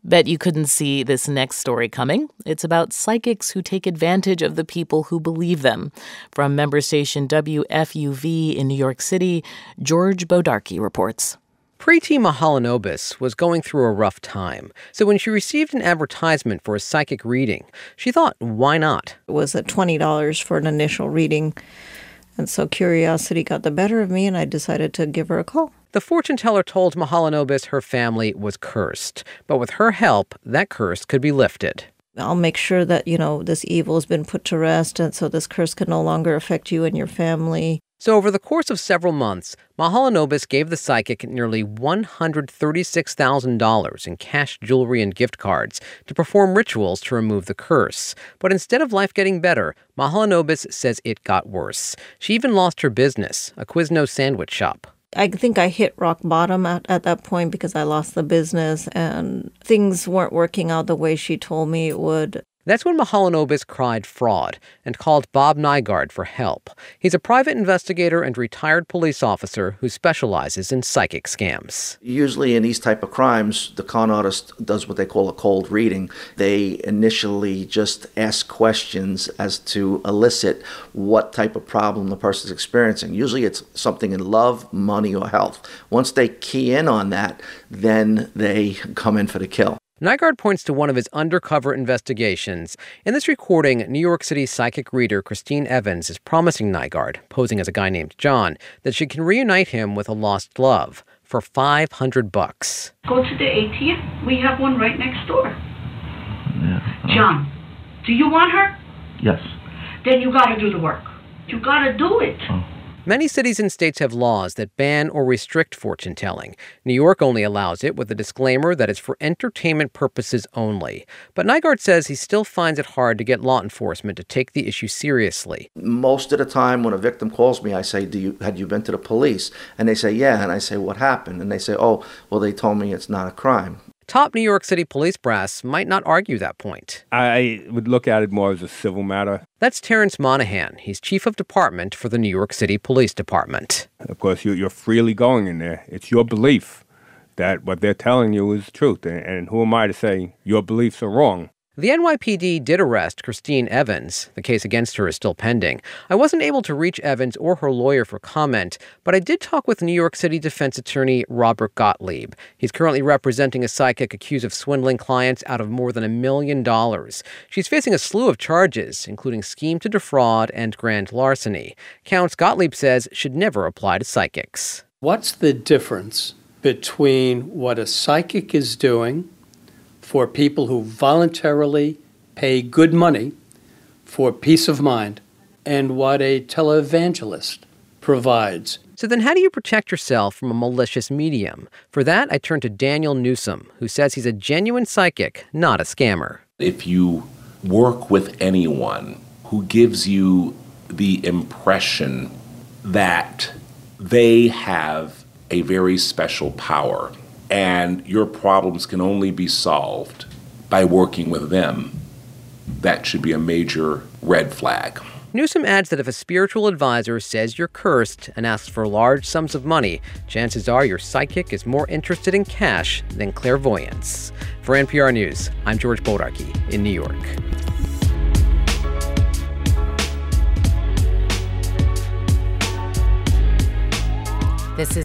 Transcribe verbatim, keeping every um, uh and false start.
Bet you couldn't see this next story coming. It's about psychics who take advantage of the people who believe them. From member station W F U V in New York City, George Bodarky reports. Preeti Mahalanobis was going through a rough time. So when she received an advertisement for a psychic reading, she thought, why not? It was at twenty dollars for an initial reading. And so curiosity got the better of me, and I decided to give her a call. The fortune teller told Mahalanobis her family was cursed. But with her help, that curse could be lifted. I'll make sure that, you know, this evil has been put to rest, and so this curse can no longer affect you and your family. So over the course of several months, Mahalanobis gave the psychic nearly one hundred thirty-six thousand dollars in cash, jewelry, and gift cards to perform rituals to remove the curse. But instead of life getting better, Mahalanobis says it got worse. She even lost her business, a Quiznos sandwich shop. I think I hit rock bottom at, at that point because I lost the business and things weren't working out the way she told me it would. That's when Mahalanobis cried fraud and called Bob Nygaard for help. He's a private investigator and retired police officer who specializes in psychic scams. Usually in these type of crimes, the con artist does what they call a cold reading. They initially just ask questions as to elicit what type of problem the person's experiencing. Usually it's something in love, money, or health. Once they key in on that, then they come in for the kill. Nygaard points to one of his undercover investigations. In this recording, New York City psychic reader Christine Evans is promising Nygaard, posing as a guy named John, that she can reunite him with a lost love for five hundred bucks. Go to the A T M. We have one right next door. Yeah, uh, John, do you want her? Yes. Then you got to do the work. You got to do it. Oh. Many cities and states have laws that ban or restrict fortune-telling. New York only allows it with a disclaimer that it's for entertainment purposes only. But Nygaard says he still finds it hard to get law enforcement to take the issue seriously. Most of the time when a victim calls me, I say, "Do you had you been to the police?" And they say, "Yeah." And I say, "What happened?" And they say, "Oh, well, they told me it's not a crime." Top New York City police brass might not argue that point. I would look at it more as a civil matter. That's Terrence Monahan. He's chief of department for the New York City Police Department. Of course, you're freely going in there. It's your belief that what they're telling you is truth. And who am I to say your beliefs are wrong? The N Y P D did arrest Christine Evans. The case against her is still pending. I wasn't able to reach Evans or her lawyer for comment, but I did talk with New York City defense attorney Robert Gottlieb. He's currently representing a psychic accused of swindling clients out of more than a million dollars. She's facing a slew of charges, including scheme to defraud and grand larceny. Counts Gottlieb says should never apply to psychics. What's the difference between what a psychic is doing for people who voluntarily pay good money for peace of mind and what a televangelist provides? So then how do you protect yourself from a malicious medium? For that, I turn to Daniel Newsom, who says he's a genuine psychic, not a scammer. If you work with anyone who gives you the impression that they have a very special power and your problems can only be solved by working with them, that should be a major red flag. Newsom adds that if a spiritual advisor says you're cursed and asks for large sums of money, chances are your psychic is more interested in cash than clairvoyance. For N P R News, I'm George Bodarky in New York. This is